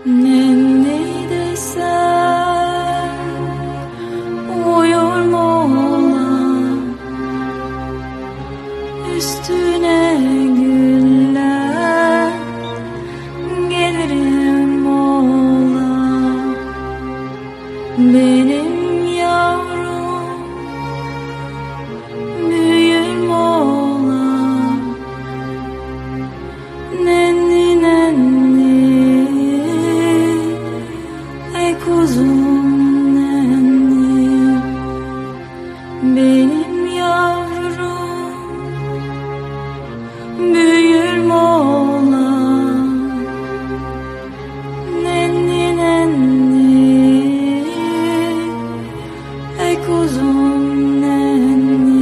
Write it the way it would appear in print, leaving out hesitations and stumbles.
Nenni desem uyur Moğla, üstüne güller gelirim Moğla. Benim yavrum büyür Moğla, nenni nenni ey kuzum nenni. Benim yavrum büyür Moğla, nenni nenni ey kuzum nenni.